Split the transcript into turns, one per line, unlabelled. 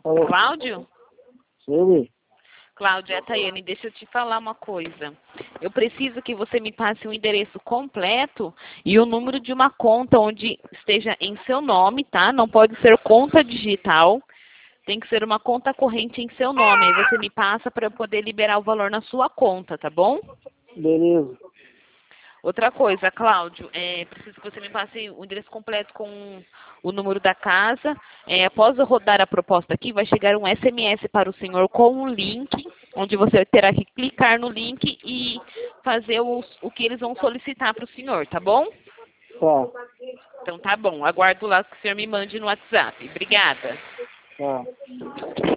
Alô?
Cláudio?
Sim.
Cláudio, é a Tayane, deixa eu te falar uma coisa. Eu preciso que você me passe o endereço completo e o número de uma conta onde esteja em seu nome, tá? Não pode ser conta digital. Tem que ser uma conta corrente em seu nome. Aí você me passa para eu poder liberar o valor na sua conta, tá bom?
Beleza.
Outra coisa, Cláudio, preciso que você me passe o endereço completo com o número da casa. Após eu rodar a proposta aqui, vai chegar um SMS para o senhor com um link, onde você terá que clicar no link e fazer o que eles vão solicitar para o senhor, tá bom?
Tá.
Então tá bom, aguardo lá que o senhor me mande no WhatsApp. Obrigada.
Tá.